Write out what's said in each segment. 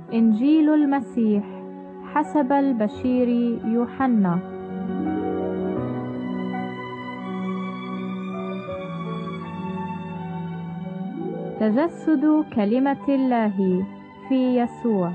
إنجيل المسيح حسب البشير يوحنا. تجسد كلمة الله في يسوع.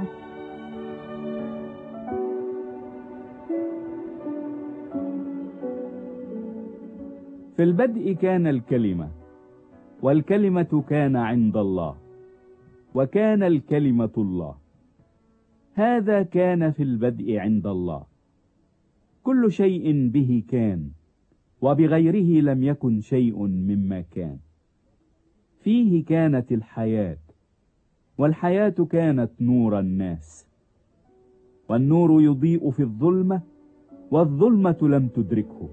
في البدء كان الكلمة، والكلمة كان عند الله، وكان الكلمة الله. هذا كان في البدء عند الله. كل شيء به كان، وبغيره لم يكن شيء مما كان. فيه كانت الحياة، والحياة كانت نور الناس. والنور يضيء في الظلمة، والظلمة لم تدركه.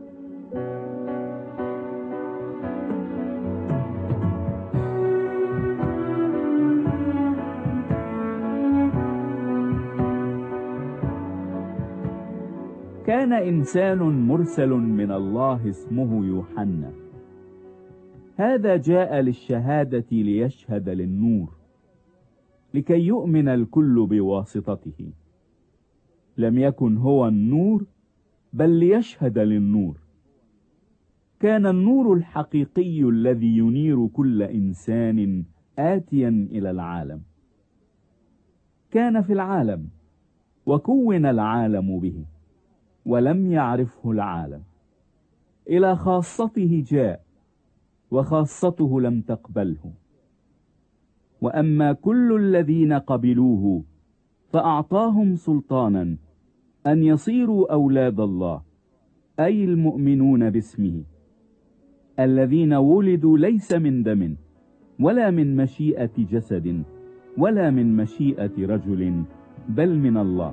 كان إنسان مرسل من الله اسمه يوحنا. هذا جاء للشهادة ليشهد للنور، لكي يؤمن الكل بواسطته. لم يكن هو النور، بل ليشهد للنور. كان النور الحقيقي الذي ينير كل إنسان آتيا إلى العالم. كان في العالم، وكون العالم به، ولم يعرفه العالم. إلى خاصته جاء، وخاصته لم تقبله. وأما كل الذين قبلوه فأعطاهم سلطانا أن يصيروا أولاد الله، أي المؤمنون باسمه، الذين ولدوا ليس من دم، ولا من مشيئة جسد، ولا من مشيئة رجل، بل من الله.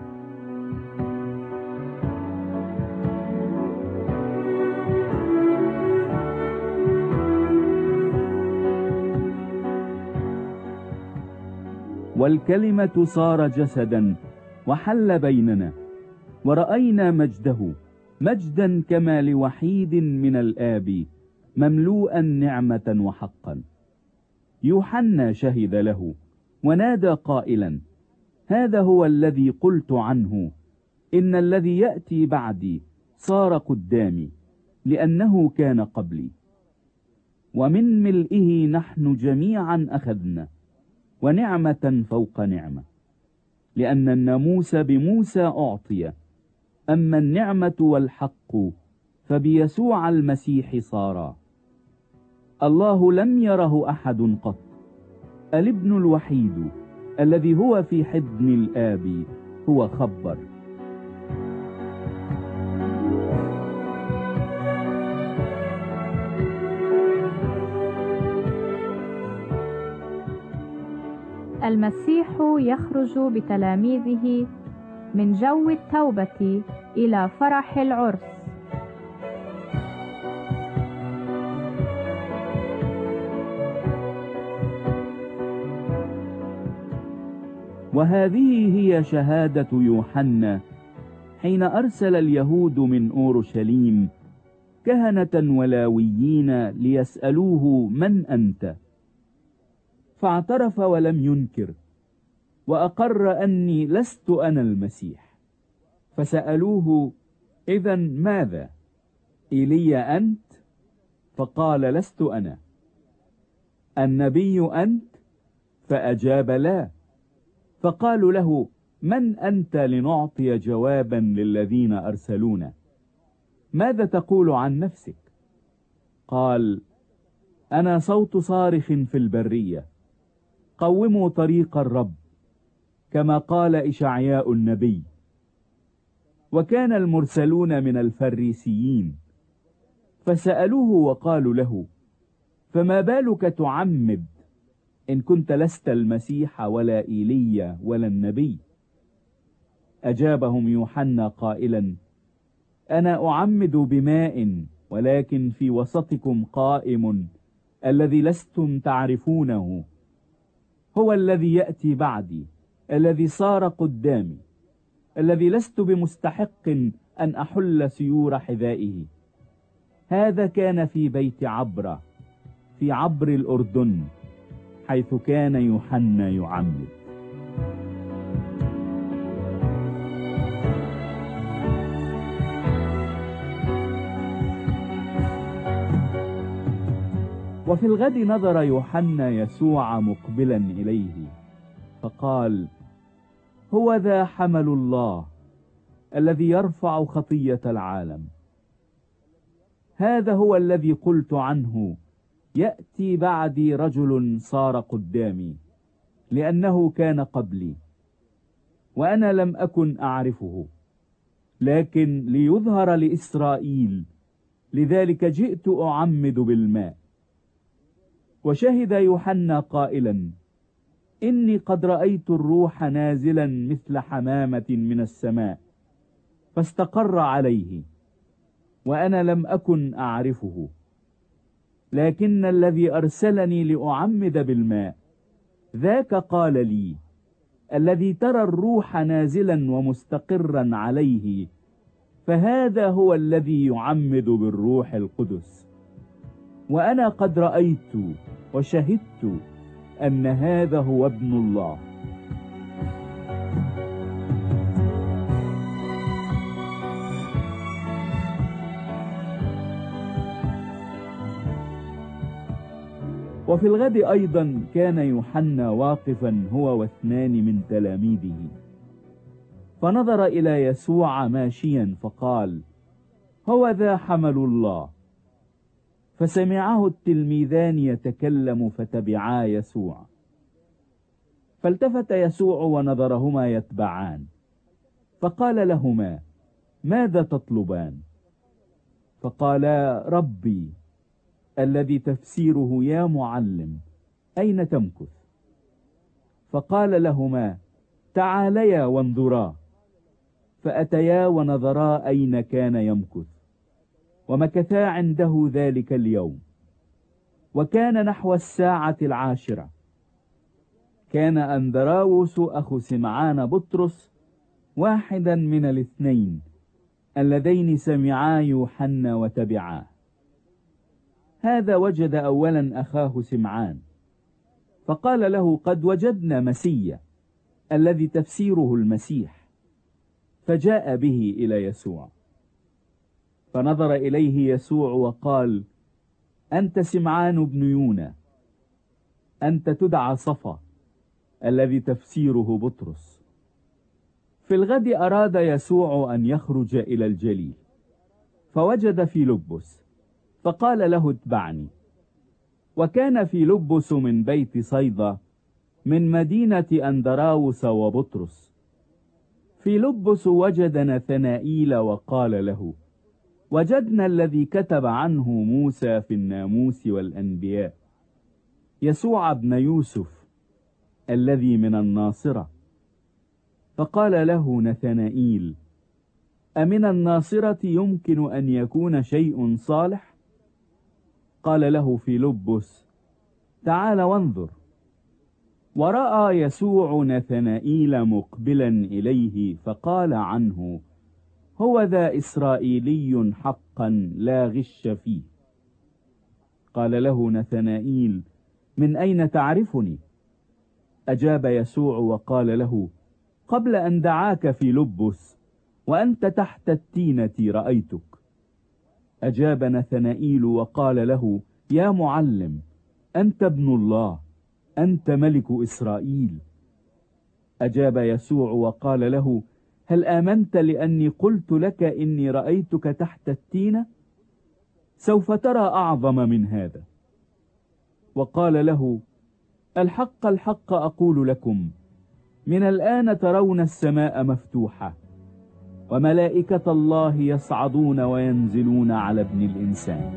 والكلمة صار جسدا وحل بيننا، ورأينا مجده، مجدا كما لوحيد من الآب، مملوءا نعمة وحقا. يوحنا شهد له ونادى قائلا: هذا هو الذي قلت عنه، إن الذي يأتي بعدي صار قدامي، لأنه كان قبلي. ومن ملئه نحن جميعا أخذنا، ونعمة فوق نعمة، لأن الناموس بموسى أعطي، أما النعمة والحق فبيسوع المسيح صارا. الله لم يره أحد قط، الابن الوحيد الذي هو في حضن الآب هو خبر. المسيح يخرج بتلاميذه من جو التوبة إلى فرح العرس. وهذه هي شهادة يوحنا حين أرسل اليهود من أورشليم كهنة ولاويين ليسألوه: من أنت؟ فاعترف ولم ينكر، وأقر أني لست أنا المسيح. فسألوه: إذن ماذا؟ إيليا أنت؟ فقال: لست أنا. النبي أنت؟ فأجاب: لا. فقالوا له: من أنت لنعطي جوابا للذين أرسلونا؟ ماذا تقول عن نفسك؟ قال: أنا صوت صارخ في البرية، قوموا طريق الرب، كما قال إشعياء النبي. وكان المرسلون من الفريسيين، فسألوه وقالوا له: فما بالك تعمد إن كنت لست المسيح ولا إيليا ولا النبي؟ أجابهم يوحنا قائلا: أنا أعمد بماء، ولكن في وسطكم قائم الذي لستم تعرفونه، هو الذي يأتي بعدي، الذي صار قدامي، الذي لست بمستحق أن أحل سيور حذائه. هذا كان في بيت عبرة، في عبر الأردن، حيث كان يوحنا يعمد. وفي الغد نظر يوحنا يسوع مقبلا إليه فقال: هو ذا حمل الله الذي يرفع خطية العالم. هذا هو الذي قلت عنه: يأتي بعدي رجل صار قدامي، لأنه كان قبلي، وأنا لم أكن أعرفه، لكن ليظهر لإسرائيل، لذلك جئت أعمد بالماء. وشهد يوحنا قائلا: إني قد رأيت الروح نازلا مثل حمامة من السماء، فاستقر عليه، وأنا لم أكن أعرفه، لكن الذي أرسلني لأعمد بالماء ذاك قال لي: الذي ترى الروح نازلا ومستقرا عليه، فهذا هو الذي يعمد بالروح القدس. وأنا قد رأيت وشهدت أن هذا هو ابن الله. وفي الغد أيضا كان يوحنا واقفا هو واثنان من تلاميذه، فنظر إلى يسوع ماشيا فقال: هو ذا حمل الله. فسمعه التلميذان يتكلم فتبعا يسوع. فالتفت يسوع ونظرهما يتبعان، فقال لهما: ماذا تطلبان؟ فقالا: ربي، الذي تفسيره يا معلم، أين تمكث؟ فقال لهما: تعاليا وانظرا. فأتيا ونظرا أين كان يمكث، ومكثا عنده ذلك اليوم. وكان نحو 10:00. كان أندراوس أخو سمعان بطرس واحدا من الاثنين اللذين سمعا يوحنا وتبعاه. هذا وجد أولا أخاه سمعان، فقال له: قد وجدنا مسيا، الذي تفسيره المسيح. فجاء به إلى يسوع، فنظر إليه يسوع وقال: أنت سمعان بن يونا، أنت تدعى صفا، الذي تفسيره بطرس. في الغد أراد يسوع أن يخرج إلى الجليل، فوجد فيلبس، فقال له: اتبعني. وكان فيلبس من بيت صيدا من مدينة أندراوس وبطرس. فيلبس وجد نثنائيل وقال له: وجدنا الذي كتب عنه موسى في الناموس والأنبياء، يسوع ابن يوسف الذي من الناصرة. فقال له نثنائيل: أمن الناصرة يمكن أن يكون شيء صالح؟ قال له فيلبس: تعال وانظر. ورأى يسوع نثنائيل مقبلا إليه، فقال عنه: هو ذا إسرائيلي حقا لا غش فيه. قال له نثنائيل: من أين تعرفني؟ أجاب يسوع وقال له: قبل أن دعاك فيلبس وأنت تحت التينة رأيتك. أجاب نثنائيل وقال له: يا معلم، أنت ابن الله، أنت ملك إسرائيل. أجاب يسوع وقال له: هل آمنت لأني قلت لك إني رأيتك تحت التينة؟ سوف ترى أعظم من هذا. وقال له: الحق الحق أقول لكم، من الآن ترون السماء مفتوحة وملائكة الله يصعدون وينزلون على ابن الإنسان.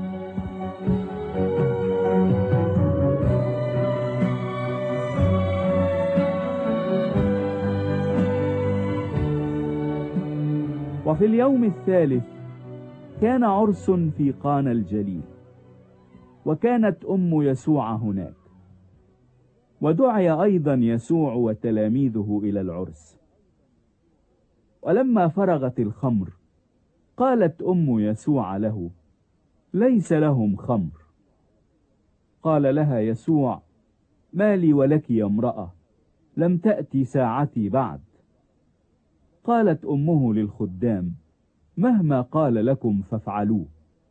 وفي اليوم الثالث كان عرس في قانا الجليل، وكانت أم يسوع هناك. ودعي أيضا يسوع وتلاميذه إلى العرس. ولما فرغت الخمر قالت أم يسوع له: ليس لهم خمر. قال لها يسوع: ما لي ولك يا امرأة، لم تأتي ساعتي بعد. قالت أمه للخدام: مهما قال لكم فافعلوه.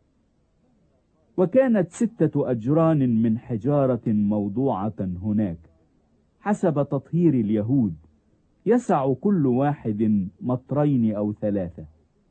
وكانت 6 أجران من حجارة موضوعة هناك حسب تطهير اليهود، يسع كل واحد مطرين أو 3.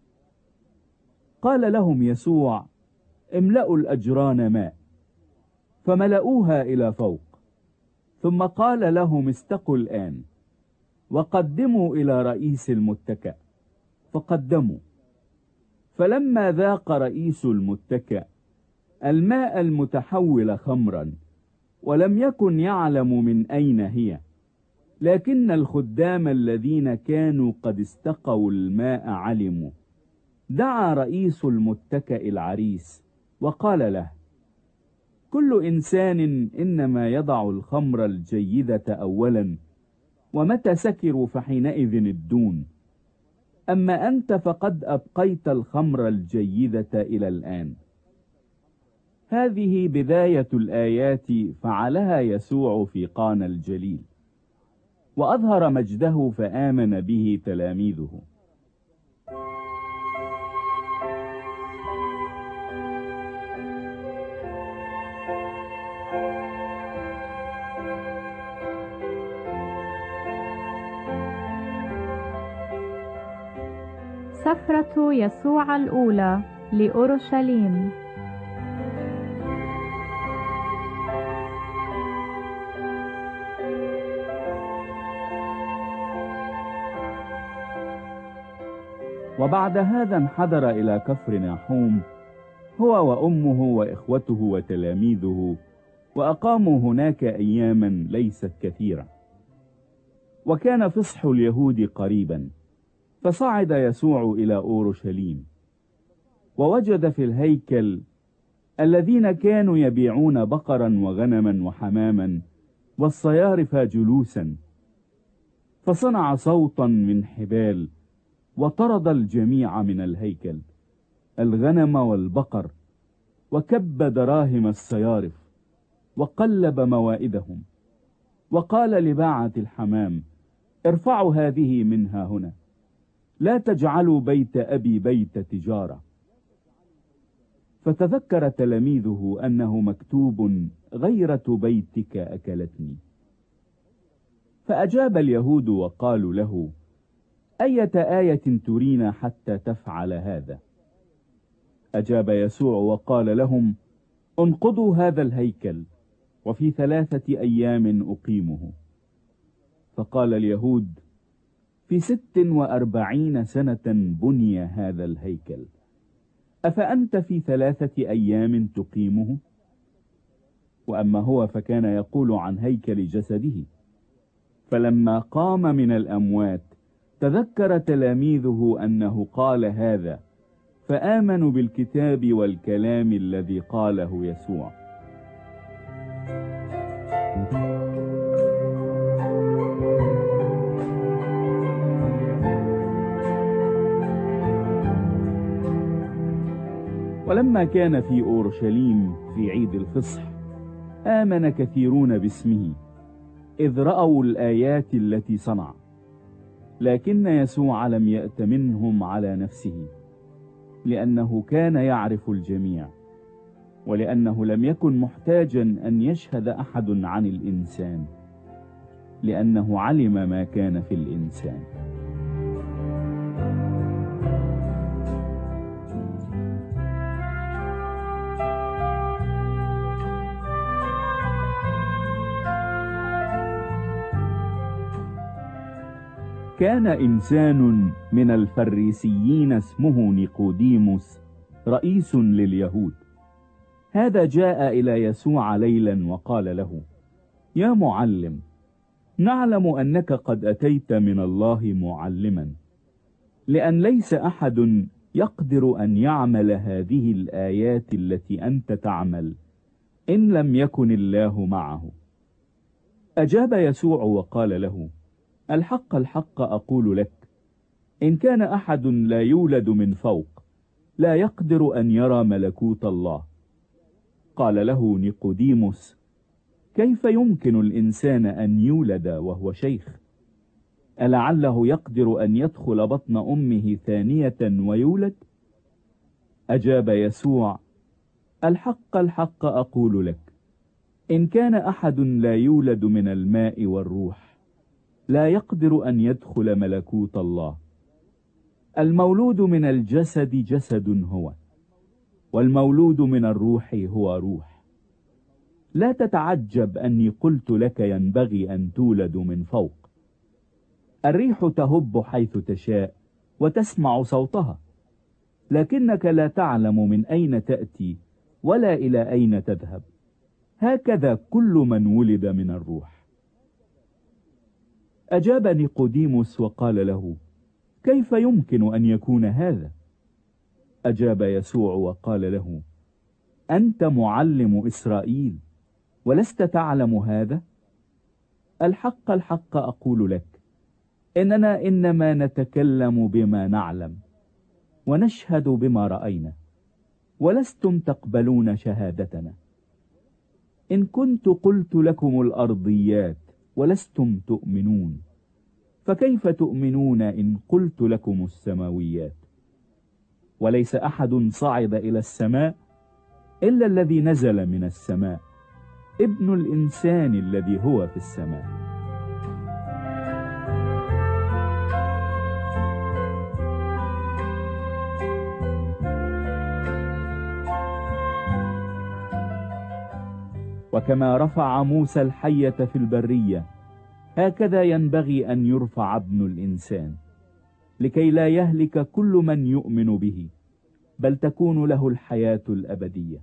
قال لهم يسوع: املأوا الأجران ماء. فملأوها إلى فوق. ثم قال لهم: استقوا الآن وقدموا إلى رئيس المتكأ. فقدموا. فلما ذاق رئيس المتكأ الماء المتحول خمرا، ولم يكن يعلم من أين هي، لكن الخدام الذين كانوا قد استقوا الماء علموا، دعا رئيس المتكأ العريس وقال له: كل إنسان إنما يضع الخمر الجيدة أولا، ومتى سكروا فحينئذ الدون، أما أنت فقد أبقيت الخمر الجيدة إلى الآن. هذه بداية الآيات فعلها يسوع في قانا الجليل، وأظهر مجده فآمن به تلاميذه. سفرة يسوع الأولى لأورشليم. وبعد هذا انحدر إلى كفرناحوم هو وأمه وإخوته وتلاميذه، وأقاموا هناك أياما ليست كثيرة. وكان فصح اليهود قريبا، فصعد يسوع إلى أورشليم، ووجد في الهيكل الذين كانوا يبيعون بقرا وغنما وحماما والصيارف جلوسا، فصنع صوتا من حبال وطرد الجميع من الهيكل، الغنم والبقر، وكب دراهم الصيارف وقلب موائدهم، وقال لباعة الحمام: ارفعوا هذه منها هنا، لا تجعلوا بيت أبي بيت تجارة. فتذكر تلاميذه أنه مكتوب: غيرة بيتك أكلتني. فأجاب اليهود وقالوا له: أية آية ترينا حتى تفعل هذا؟ أجاب يسوع وقال لهم: انقضوا هذا الهيكل، وفي 3 أيام أقيمه. فقال اليهود: في 46 سنة بني هذا الهيكل، أفأنت في 3 أيام تقيمه؟ وأما هو فكان يقول عن هيكل جسده. فلما قام من الأموات تذكر تلاميذه أنه قال هذا، فآمنوا بالكتاب والكلام الذي قاله يسوع. ولما كان في أورشليم في عيد الفصح آمن كثيرون باسمه، إذ رأوا الآيات التي صنع. لكن يسوع لم يأت منهم على نفسه، لأنه كان يعرف الجميع، ولأنه لم يكن محتاجا أن يشهد أحد عن الإنسان، لأنه علم ما كان في الإنسان. كان إنسان من الفريسيين اسمه نيقوديموس رئيس لليهود. هذا جاء إلى يسوع ليلا وقال له: يا معلم، نعلم أنك قد أتيت من الله معلما، لأن ليس أحد يقدر أن يعمل هذه الآيات التي أنت تعمل إن لم يكن الله معه. أجاب يسوع وقال له: الحق الحق أقول لك، إن كان أحد لا يولد من فوق لا يقدر أن يرى ملكوت الله. قال له نيقوديموس: كيف يمكن الإنسان أن يولد وهو شيخ؟ ألعله يقدر أن يدخل بطن أمه ثانية ويولد؟ أجاب يسوع: الحق الحق أقول لك، إن كان أحد لا يولد من الماء والروح لا يقدر أن يدخل ملكوت الله. المولود من الجسد جسد هو، والمولود من الروح هو روح. لا تتعجب أني قلت لك ينبغي أن تولد من فوق. الريح تهب حيث تشاء وتسمع صوتها، لكنك لا تعلم من أين تأتي ولا إلى أين تذهب. هكذا كل من ولد من الروح. أجاب نيقوديموس وقال له: كيف يمكن أن يكون هذا؟ أجاب يسوع وقال له: أنت معلم إسرائيل ولست تعلم هذا؟ الحق الحق أقول لك، إننا إنما نتكلم بما نعلم ونشهد بما رأينا، ولستم تقبلون شهادتنا. إن كنت قلت لكم الأرضيات ولستم تؤمنون، فكيف تؤمنون إن قلت لكم السماويات؟ وليس أحد صعد إلى السماء إلا الذي نزل من السماء، ابن الإنسان الذي هو في السماء. وكما رفع موسى الحية في البرية، هكذا ينبغي أن يرفع ابن الإنسان، لكي لا يهلك كل من يؤمن به، بل تكون له الحياة الأبدية.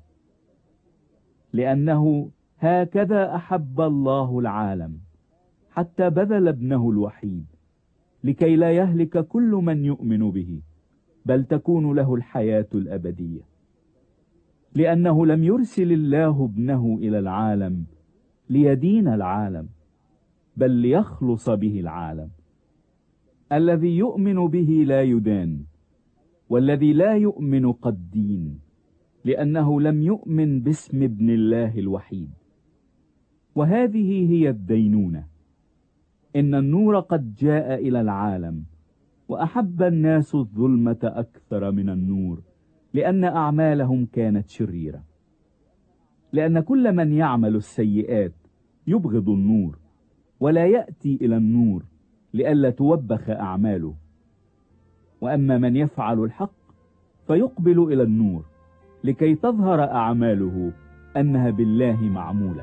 لأنه هكذا أحب الله العالم حتى بذل ابنه الوحيد، لكي لا يهلك كل من يؤمن به، بل تكون له الحياة الأبدية. لأنه لم يرسل الله ابنه إلى العالم ليدين العالم، بل ليخلص به العالم. الذي يؤمن به لا يدان، والذي لا يؤمن قد دين، لأنه لم يؤمن باسم ابن الله الوحيد. وهذه هي الدينونة: إن النور قد جاء إلى العالم، وأحب الناس الظلمة أكثر من النور، لأن أعمالهم كانت شريرة. لأن كل من يعمل السيئات يبغض النور، ولا يأتي إلى النور لئلا توبخ أعماله. وأما من يفعل الحق فيقبل إلى النور، لكي تظهر أعماله أنها بالله معمولة.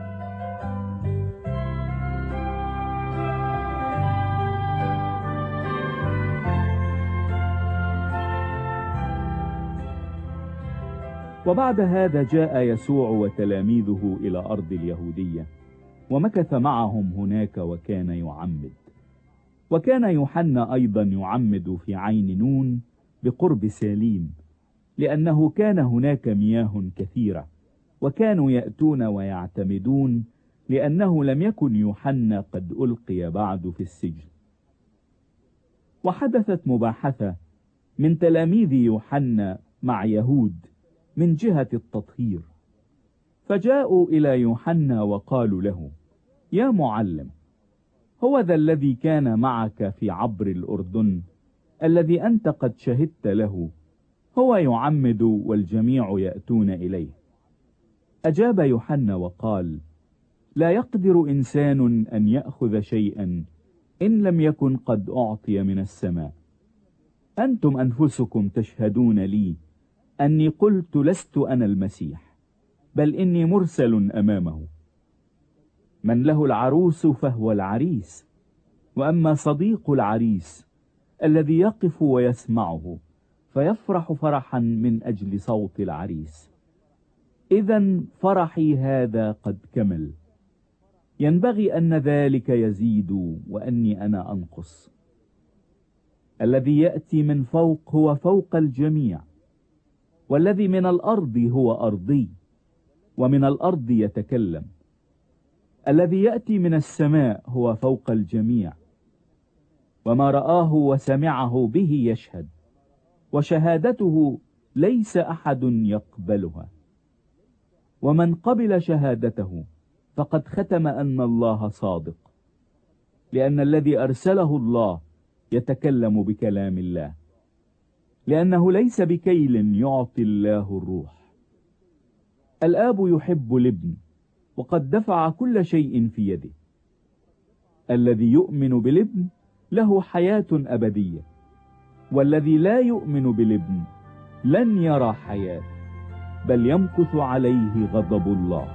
وبعد هذا جاء يسوع وتلاميذه إلى أرض اليهودية، ومكث معهم هناك وكان يعمد. وكان يوحنا أيضا يعمد في عين نون بقرب ساليم، لأنه كان هناك مياه كثيرة، وكانوا يأتون ويعتمدون، لأنه لم يكن يوحنا قد ألقي بعد في السجن. وحدثت مباحثة من تلاميذ يوحنا مع يهود من جهة التطهير، فجاءوا إلى يوحنا وقالوا له: يا معلم، هو ذا الذي كان معك في عبر الأردن، الذي أنت قد شهدت له، هو يعمد والجميع يأتون إليه. أجاب يوحنا وقال: لا يقدر إنسان أن يأخذ شيئا إن لم يكن قد أعطي من السماء. أنتم أنفسكم تشهدون لي أني قلت لست أنا المسيح، بل إني مرسل أمامه. من له العروس فهو العريس، وأما صديق العريس الذي يقف ويسمعه فيفرح فرحا من أجل صوت العريس. إذن فرحي هذا قد كمل. ينبغي أن ذلك يزيد وأني أنا أنقص. الذي يأتي من فوق هو فوق الجميع، والذي من الأرض هو أرضي، ومن الأرض يتكلم. الذي يأتي من السماء هو فوق الجميع، وما رآه وسمعه به يشهد، وشهادته ليس أحد يقبلها. ومن قبل شهادته فقد ختم أن الله صادق، لأن الذي أرسله الله يتكلم بكلام الله، لأنه ليس بكيل يعطي الله الروح. الآب يحب الابن وقد دفع كل شيء في يده. الذي يؤمن بالابن له حياة أبدية، والذي لا يؤمن بالابن لن يرى حياة، بل يمكث عليه غضب الله.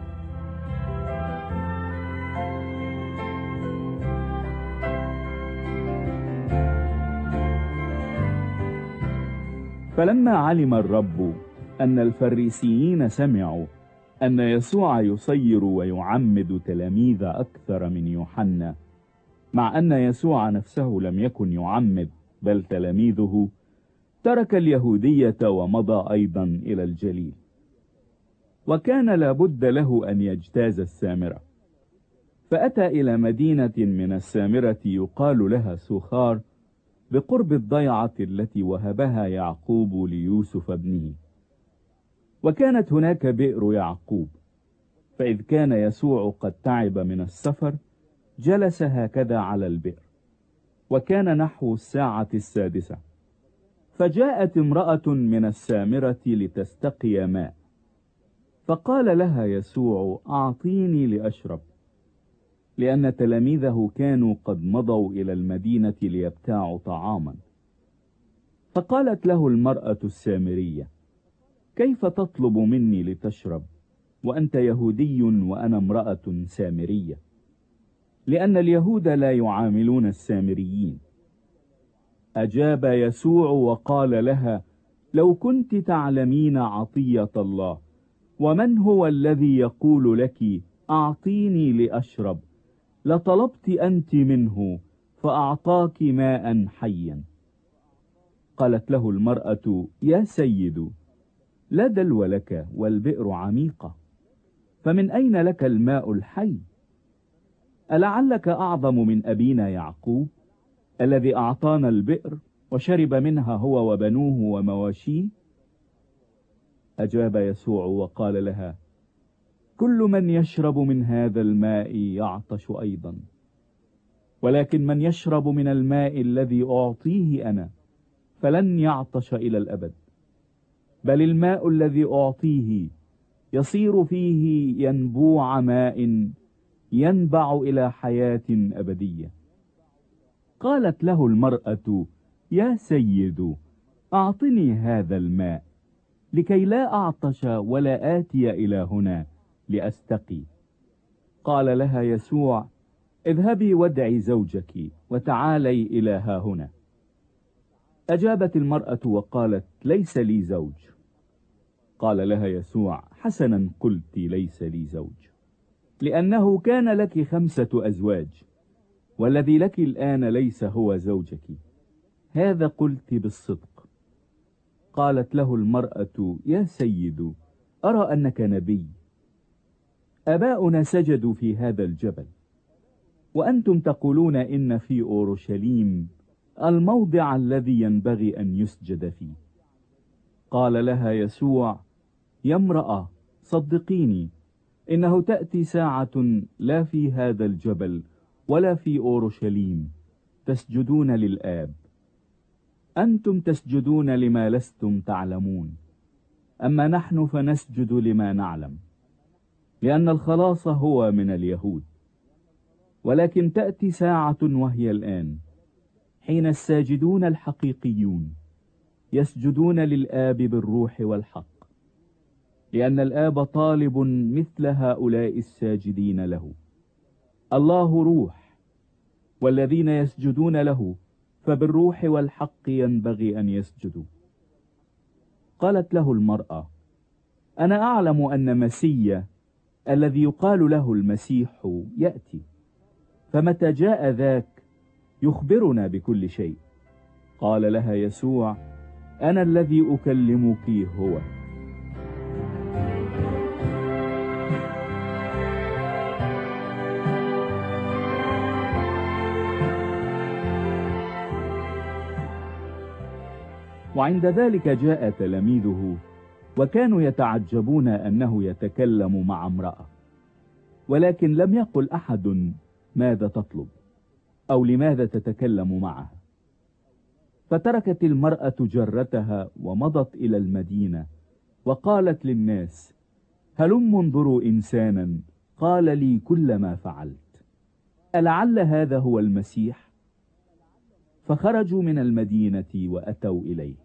فلما علم الرب أن الفريسيين سمعوا أن يسوع يصير ويعمد تلاميذ أكثر من يوحنا، مع أن يسوع نفسه لم يكن يعمد بل تلاميذه، ترك اليهودية ومضى أيضا إلى الجليل. وكان لابد له أن يجتاز السامرة، فأتى إلى مدينة من السامرة يقال لها سوخار، بقرب الضيعة التي وهبها يعقوب ليوسف ابنه. وكانت هناك بئر يعقوب، فإذ كان يسوع قد تعب من السفر جلس هكذا على البئر، وكان نحو 6:00. فجاءت امرأة من السامرة لتستقي ماء، فقال لها يسوع: أعطيني لأشرب، لأن تلاميذه كانوا قد مضوا إلى المدينة ليبتاعوا طعاما. فقالت له المرأة السامرية: كيف تطلب مني لتشرب وأنت يهودي وأنا امرأة سامرية؟ لأن اليهود لا يعاملون السامريين. أجاب يسوع وقال لها: لو كنت تعلمين عطية الله ومن هو الذي يقول لك أعطيني لأشرب، لطلبت أنت منه فأعطاك ماء حيا. قالت له المرأة: يا سيد، لا دلو لك والبئر عميقة، فمن أين لك الماء الحي؟ ألعلك أعظم من أبينا يعقوب الذي أعطانا البئر وشرب منها هو وبنوه ومواشيه؟ أجاب يسوع وقال لها: كل من يشرب من هذا الماء يعطش أيضا، ولكن من يشرب من الماء الذي أعطيه أنا فلن يعطش إلى الأبد، بل الماء الذي أعطيه يصير فيه ينبوع ماء ينبع إلى حياة أبدية. قالت له المرأة: يا سيد، أعطني هذا الماء لكي لا أعطش ولا آتي إلى هنا لأستقي. قال لها يسوع: اذهبي وادعي زوجك وتعالي إلى ها هنا. أجابت المرأة وقالت: ليس لي زوج. قال لها يسوع: حسنا قلت، ليس لي زوج، لأنه كان لك 5 أزواج، والذي لك الآن ليس هو زوجك، هذا قلت بالصدق. قالت له المرأة: يا سيد، أرى أنك نبي. آباؤنا سجدوا في هذا الجبل، وأنتم تقولون إن في أورشليم الموضع الذي ينبغي أن يسجد فيه. قال لها يسوع: يا امرأة، صدقيني، إنه تأتي ساعة لا في هذا الجبل ولا في أورشليم تسجدون للآب. أنتم تسجدون لما لستم تعلمون، أما نحن فنسجد لما نعلم، لأن الخلاص هو من اليهود. ولكن تأتي ساعة وهي الآن، حين الساجدون الحقيقيون يسجدون للآب بالروح والحق، لأن الآب طالب مثل هؤلاء الساجدين له. الله روح، والذين يسجدون له فبالروح والحق ينبغي أن يسجدوا. قالت له المرأة: أنا أعلم أن مسيا الذي يقال له المسيح يأتي، فمتى جاء ذاك يخبرنا بكل شيء. قال لها يسوع: أنا الذي أكلمك هو. وعند ذلك جاء تلاميذه وكانوا يتعجبون أنه يتكلم مع امرأة. ولكن لم يقل أحد ماذا تطلب أو لماذا تتكلم معها. فتركت المرأة جرتها ومضت إلى المدينة، وقالت للناس: هلم انظروا إنسانا قال لي كل ما فعلت، ألعل هذا هو المسيح؟ فخرجوا من المدينة وأتوا إليه.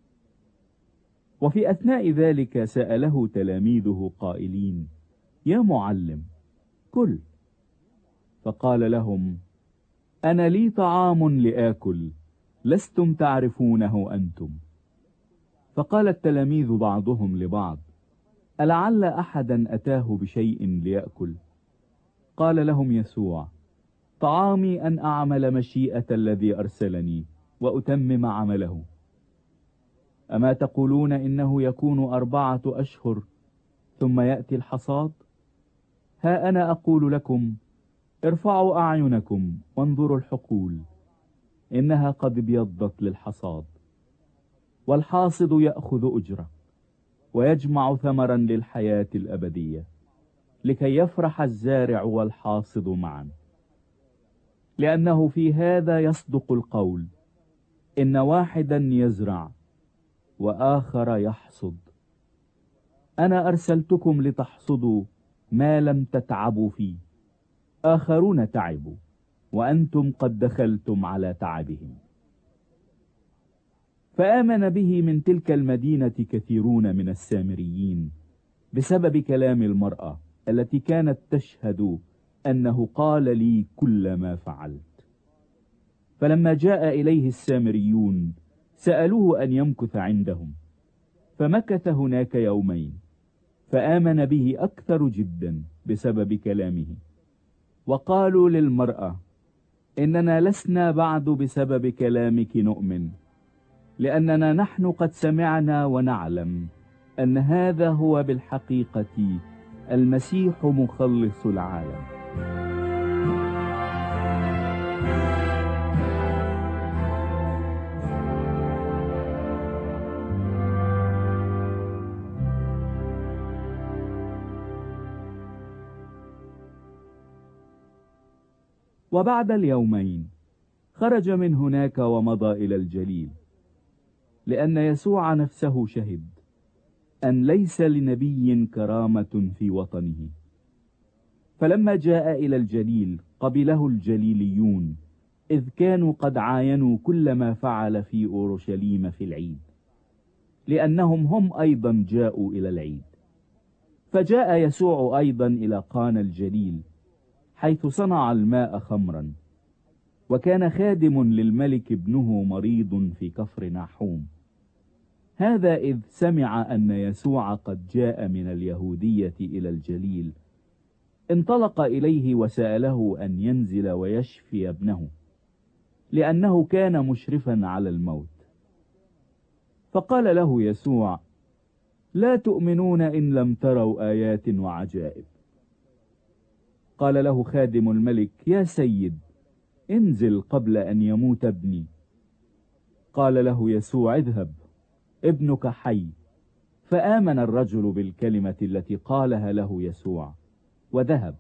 وفي أثناء ذلك سأله تلاميذه قائلين: يا معلم، كل. فقال لهم: أنا لي طعام لآكل لستم تعرفونه أنتم. فقال التلاميذ بعضهم لبعض: ألعل أحدا أتاه بشيء ليأكل؟ قال لهم يسوع: طعامي أن أعمل مشيئة الذي أرسلني وأتمم عمله. أما تقولون إنه يكون 4 أشهر ثم يأتي الحصاد؟ ها أنا أقول لكم: ارفعوا أعينكم وانظروا الحقول، إنها قد ابيضت للحصاد. والحاصد يأخذ أجرة ويجمع ثمرا للحياة الأبدية، لكي يفرح الزارع والحاصد معا. لأنه في هذا يصدق القول: إن واحدا يزرع وآخر يحصد. أنا أرسلتكم لتحصدوا ما لم تتعبوا فيه، آخرون تعبوا وأنتم قد دخلتم على تعبهم. فآمن به من تلك المدينة كثيرون من السامريين بسبب كلام المرأة التي كانت تشهد أنه قال لي كل ما فعلت. فلما جاء إليه السامريون سألوه أن يمكث عندهم، فمكث هناك 2 يوم، فآمن به أكثر جدا بسبب كلامه. وقالوا للمرأة: إننا لسنا بعد بسبب كلامك نؤمن، لأننا نحن قد سمعنا ونعلم أن هذا هو بالحقيقة المسيح مخلص العالم. وبعد 2 يوم خرج من هناك ومضى إلى الجليل، لأن يسوع نفسه شهد أن ليس لنبي كرامة في وطنه. فلما جاء إلى الجليل قبله الجليليون، إذ كانوا قد عاينوا كل ما فعل في أورشليم في العيد، لأنهم هم أيضا جاءوا إلى العيد. فجاء يسوع أيضا إلى قانا الجليل، حيث صنع الماء خمرا. وكان خادم للملك ابنه مريض في كفر ناحوم. هذا إذ سمع أن يسوع قد جاء من اليهودية إلى الجليل، انطلق إليه وسأله أن ينزل ويشفي ابنه، لأنه كان مشرفا على الموت. فقال له يسوع: لا تؤمنون إن لم تروا آيات وعجائب. قال له خادم الملك: يا سيد، انزل قبل أن يموت ابني. قال له يسوع: اذهب، ابنك حي. فآمن الرجل بالكلمة التي قالها له يسوع وذهب.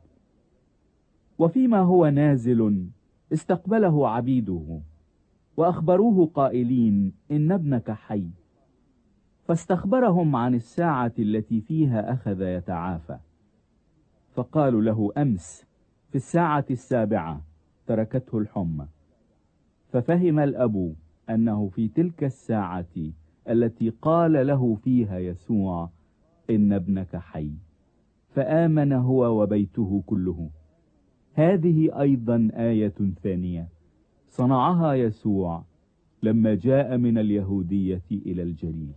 وفيما هو نازل استقبله عبيده وأخبروه قائلين: إن ابنك حي. فاستخبرهم عن الساعة التي فيها أخذ يتعافى. فقالوا له: أمس في الساعة 7 تركته الحمى. ففهم الأب أنه في تلك الساعة التي قال له فيها يسوع: إن ابنك حي، فآمن هو وبيته كله. هذه أيضا آية ثانية صنعها يسوع لما جاء من اليهودية إلى الجليل.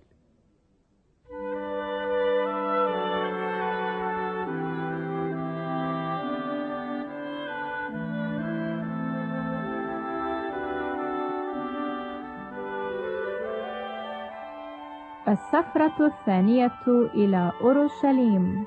السفرة الثانية إلى أورشليم.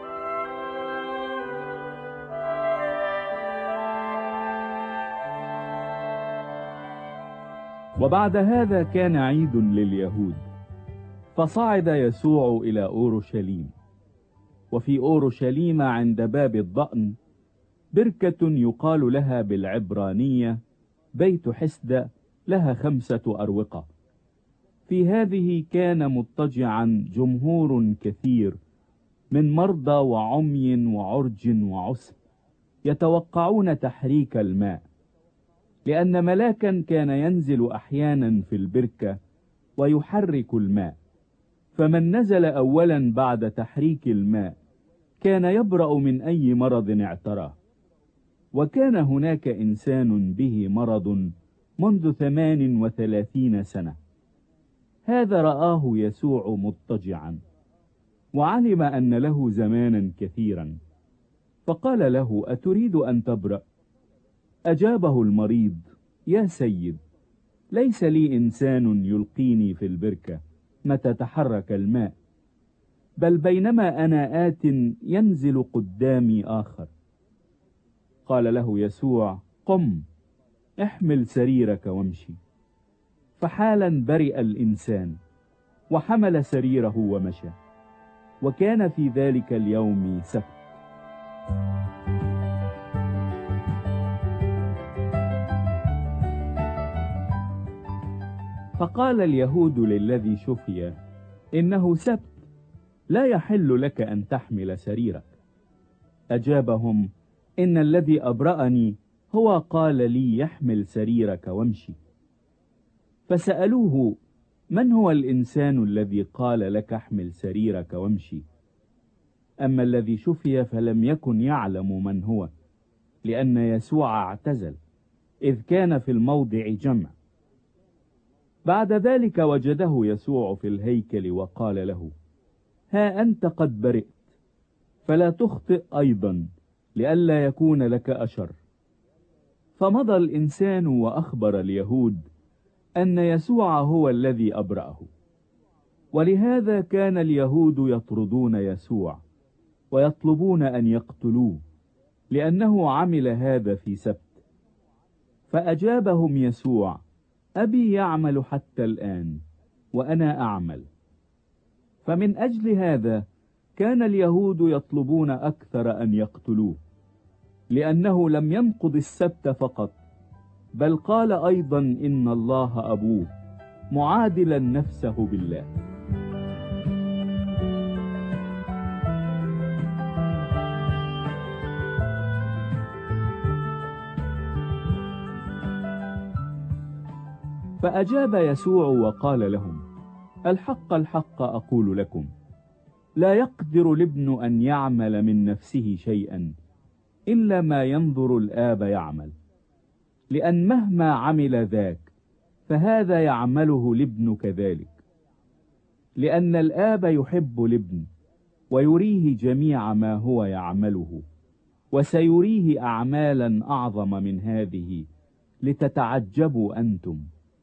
وبعد هذا كان عيد لليهود، فصعد يسوع إلى أورشليم. وفي أورشليم عند باب الضأن بركة يقال لها بالعبرانية بيت حسد، لها 5 أروقة. في هذه كان مضطجعا جمهور كثير من مرضى وعمي وعرج وعسر، يتوقعون تحريك الماء، لأن ملاكا كان ينزل أحيانا في البركة ويحرك الماء، فمن نزل أولا بعد تحريك الماء كان يبرأ من أي مرض اعتراه. وكان هناك إنسان به مرض منذ 38 سنة. هذا رآه يسوع مضطجعا، وعلم أن له زمانا كثيرا، فقال له: أتريد أن تبرأ؟ أجابه المريض: يا سيد، ليس لي إنسان يلقيني في البركة متى تحرك الماء، بل بينما أنا آت ينزل قدامي آخر. قال له يسوع: قم، احمل سريرك وامشي. فحالا برئ الإنسان، وحمل سريره ومشى، وكان في ذلك اليوم سبت. فقال اليهود للذي شفي: إنه سبت، لا يحل لك أن تحمل سريرك. أجابهم: إن الذي أبرأني هو قال لي: يحمل سريرك وامشي. فسألوه: من هو الإنسان الذي قال لك احمل سريرك وامشي؟ أما الذي شفي فلم يكن يعلم من هو، لأن يسوع اعتزل، إذ كان في الموضع جمع. بعد ذلك وجده يسوع في الهيكل وقال له: ها أنت قد برئت، فلا تخطئ أيضا، لئلا يكون لك أشر. فمضى الإنسان وأخبر اليهود أن يسوع هو الذي أبرأه. ولهذا كان اليهود يطردون يسوع ويطلبون أن يقتلوه، لأنه عمل هذا في سبت. فأجابهم يسوع: أبي يعمل حتى الآن، وأنا أعمل. فمن أجل هذا كان اليهود يطلبون أكثر أن يقتلوه، لأنه لم ينقض السبت فقط، بل قال أيضا إن الله أبوه، معادلا نفسه بالله. فأجاب يسوع وقال لهم: الحق الحق أقول لكم، لا يقدر الابن أن يعمل من نفسه شيئا إلا ما ينظر الآب يعمل، لأن مهما عمل ذاك فهذا يعمله الابن كذلك، لأن الآب يحب الابن ويريه جميع ما هو يعمله، وسيريه أعمالا أعظم من هذه لتتعجبوا أنتم.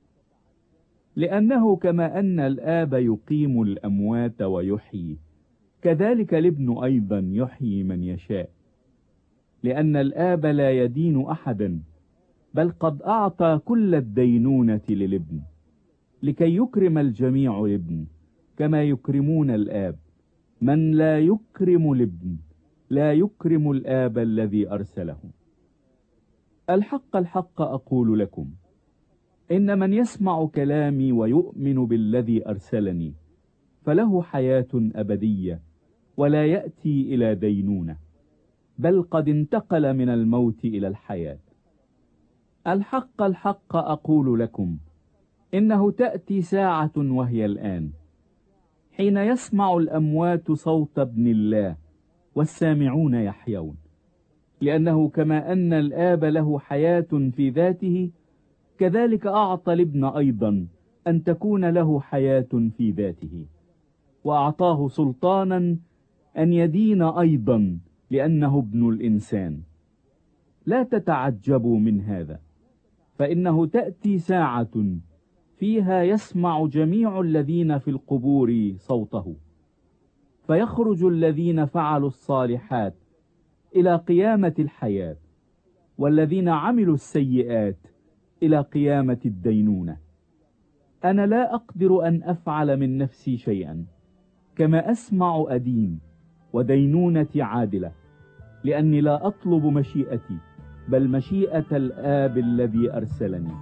لأنه كما أن الآب يقيم الأموات ويحيي، كذلك الابن أيضا يحيي من يشاء. لأن الآب لا يدين أحدا، بل قد أعطى كل الدينونة للابن، لكي يكرم الجميع الابن كما يكرمون الآب. من لا يكرم الابن لا يكرم الآب الذي أرسله. الحق الحق أقول لكم، إن من يسمع كلامي ويؤمن بالذي أرسلني فله حياة أبدية، ولا يأتي إلى دينونة، بل قد انتقل من الموت إلى الحياة. الحق الحق أقول لكم، إنه تأتي ساعة وهي الآن، حين يسمع الأموات صوت ابن الله والسامعون يحيون. لأنه كما أن الآب له حياة في ذاته، كذلك أعطى الابن أيضا أن تكون له حياة في ذاته، وأعطاه سلطانا أن يدين أيضا، لأنه ابن الإنسان. لا تتعجبوا من هذا، فإنه تأتي ساعة فيها يسمع جميع الذين في القبور صوته، فيخرج الذين فعلوا الصالحات إلى قيامة الحياة، والذين عملوا السيئات إلى قيامة الدينونة. أنا لا أقدر أن أفعل من نفسي شيئا، كما أسمع أدين، ودينونتي عادلة، لأني لا أطلب مشيئتي بل مشيئة الآب الذي أرسلني.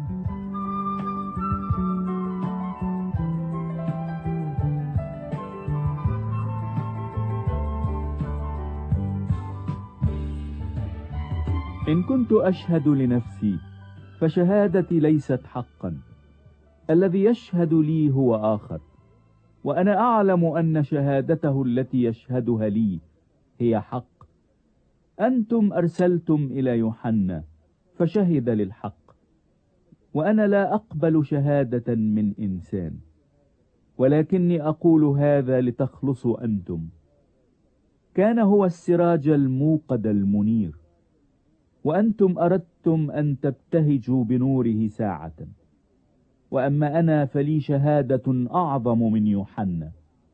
إن كنت أشهد لنفسي فشهادتي ليست حقا، الذي يشهد لي هو آخر، وأنا أعلم أن شهادته التي يشهدها لي هي حق. أنتم أرسلتم إلى يوحنا فشهد للحق، وأنا لا أقبل شهادة من إنسان، ولكني أقول هذا لتخلصوا أنتم. كان هو السراج الموقد المنير، وأنتم أردتم أن تبتهجوا بنوره ساعة، وأما أنا فلي شهادة أعظم من يوحنا،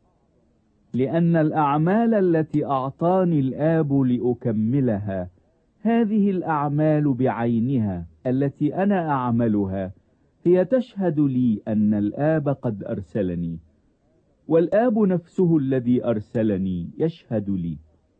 لأن الأعمال التي أعطاني الآب لأكملها هذه الأعمال بعينها التي أنا أعملها هي تشهد لي أن الآب قد أرسلني، والآب نفسه الذي أرسلني يشهد لي.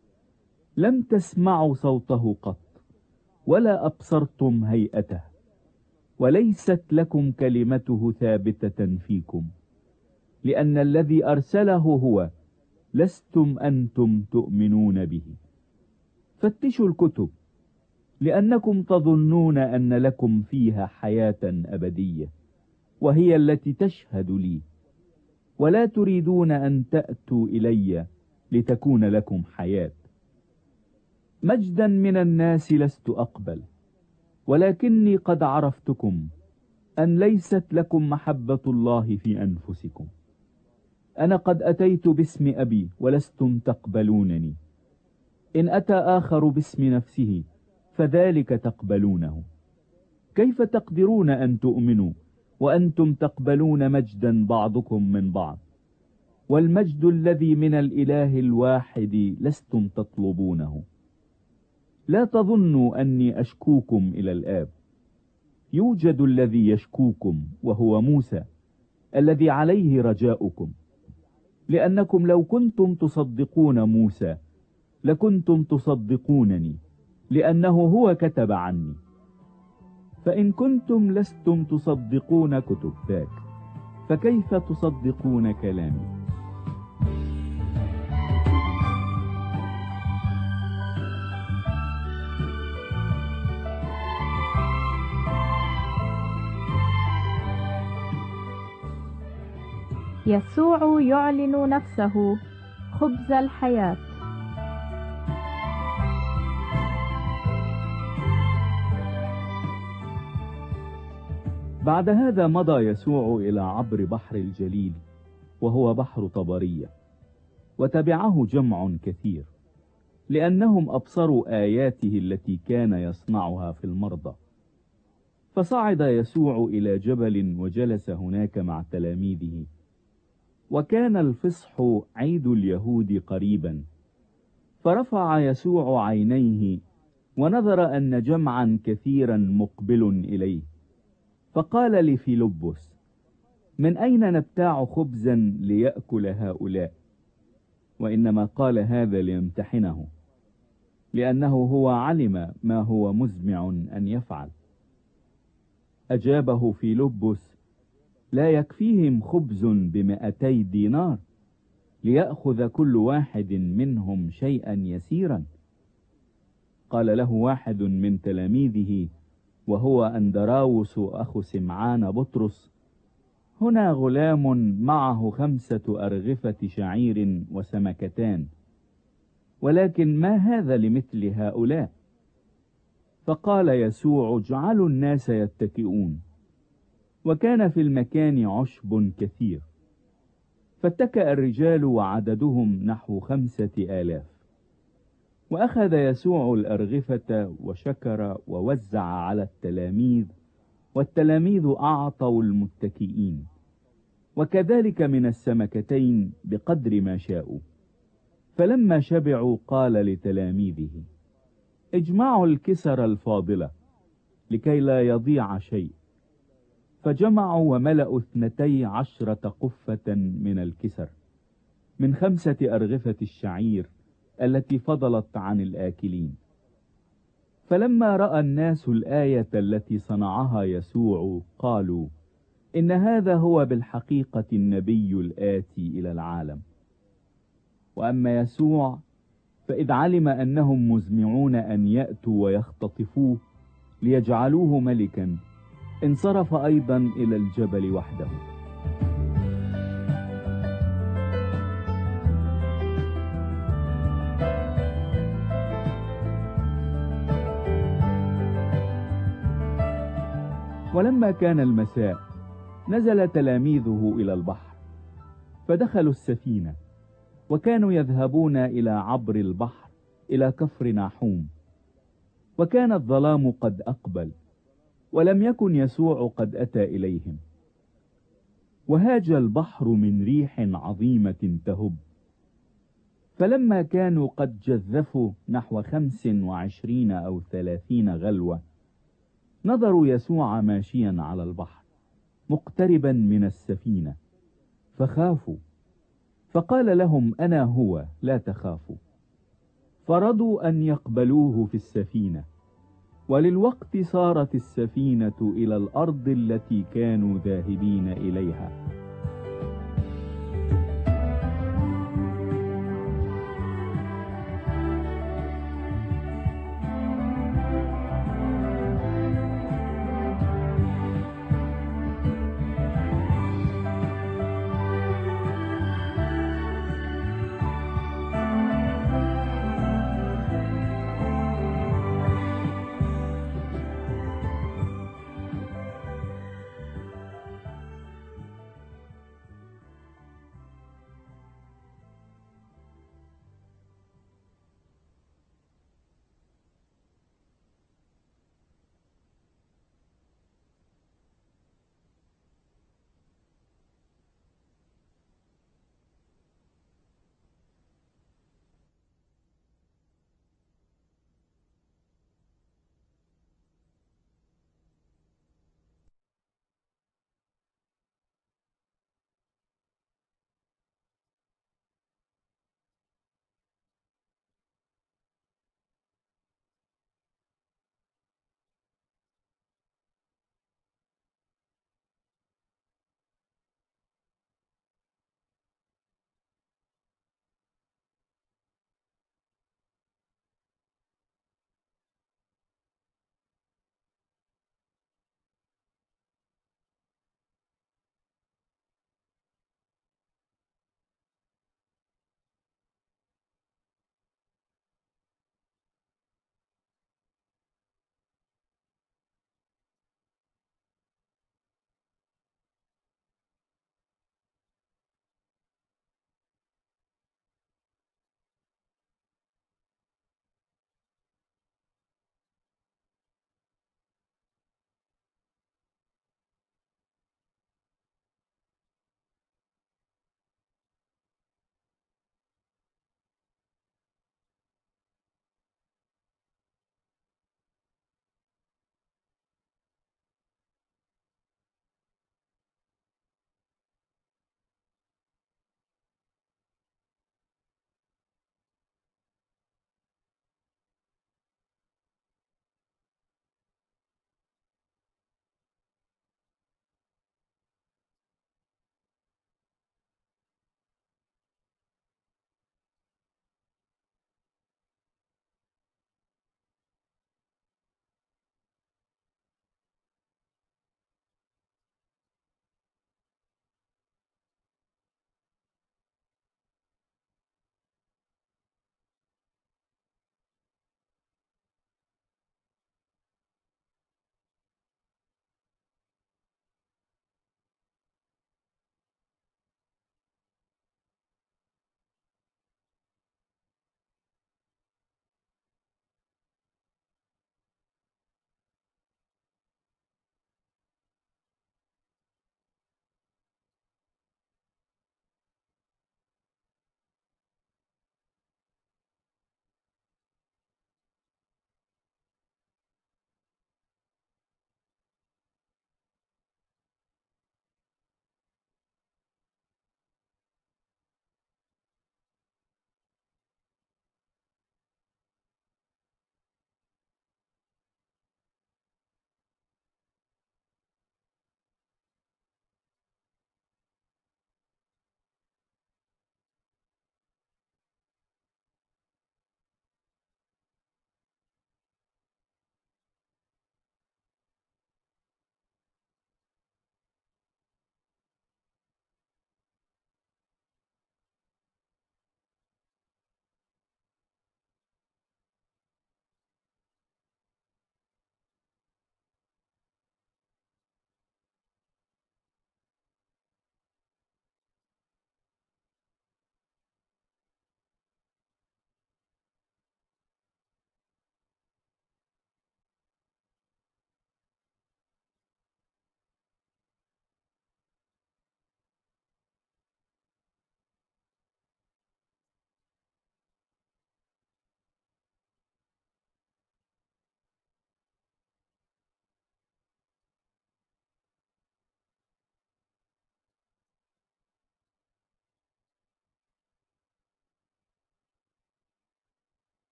لم تسمعوا صوته قط ولا أبصرتم هيئته، وليست لكم كلمته ثابتة فيكم، لأن الذي أرسله هو، لستم أنتم تؤمنون به. فتشوا الكتب، لأنكم تظنون أن لكم فيها حياة أبدية، وهي التي تشهد لي، ولا تريدون أن تأتوا إلي لتكون لكم حياة. مجدا من الناس لست أقبل، ولكني قد عرفتكم أن ليست لكم محبة الله في أنفسكم. أنا قد أتيت باسم أبي ولستم تقبلونني، إن أتى آخر باسم نفسه فذلك تقبلونه. كيف تقدرون أن تؤمنوا وأنتم تقبلون مجدا بعضكم من بعض، والمجد الذي من الإله الواحد لستم تطلبونه؟ لا تظنوا أني أشكوكم إلى الآب، يوجد الذي يشكوكم وهو موسى الذي عليه رجاؤكم، لأنكم لو كنتم تصدقون موسى لكنتم تصدقونني، لأنه هو كتب عني. فإن كنتم لستم تصدقون كتب ذاك، فكيف تصدقون كلامي؟ يسوع يعلن نفسه خبز الحياة. بعد هذا مضى يسوع إلى عبر بحر الجليل، وهو بحر طبرية، وتبعه جمع كثير، لأنهم أبصروا آياته التي كان يصنعها في المرضى. فصعد يسوع إلى جبل وجلس هناك مع تلاميذه. وكان الفصح عيد اليهود قريبا، فرفع يسوع عينيه ونظر أن جمعا كثيرا مقبل إليه، فقال لفيلبس: من أين نبتاع خبزا ليأكل هؤلاء؟ وإنما قال هذا ليمتحنه، لأنه هو علم ما هو مزمع أن يفعل. أجابه فيلبس: لا يكفيهم خبز ب200 دينار ليأخذ كل واحد منهم شيئا يسيرا؟ قال له واحد من تلاميذه وهو أندراوس أخو سمعان بطرس: هنا غلام معه 5 أرغفة شعير وسمكتان، ولكن ما هذا لمثل هؤلاء؟ فقال يسوع: اجعلوا الناس يتكئون. وكان في المكان عشب كثير، فاتكأ الرجال وعددهم نحو 5000. وأخذ يسوع الأرغفة وشكر ووزع على التلاميذ، والتلاميذ أعطوا المتكئين، وكذلك من السمكتين بقدر ما شاءوا. فلما شبعوا قال لتلاميذه: اجمعوا الكسر الفاضلة لكي لا يضيع شيء. فجمعوا وملأوا 12 قفة من الكسر، من 5 أرغفة الشعير التي فضلت عن الآكلين. فلما رأى الناس الآية التي صنعها يسوع قالوا: إن هذا هو بالحقيقة النبي الآتي إلى العالم. وأما يسوع فإذ علم أنهم مزمعون أن يأتوا ويختطفوه ليجعلوه ملكا، انصرف أيضا إلى الجبل وحده. ولما كان المساء نزل تلاميذه إلى البحر، فدخلوا السفينة، وكانوا يذهبون إلى عبر البحر إلى كفر ناحوم. وكان الظلام قد أقبل، ولم يكن يسوع قد أتى إليهم. وهاج البحر من ريح عظيمة تهب. فلما كانوا قد جذفوا نحو 25 أو 30 غلوة، نظروا يسوع ماشيا على البحر مقتربا من السفينة، فخافوا. فقال لهم: أنا هو، لا تخافوا. فرضوا أن يقبلوه في السفينة. وللوقت صارت السفينة إلى الأرض التي كانوا ذاهبين إليها.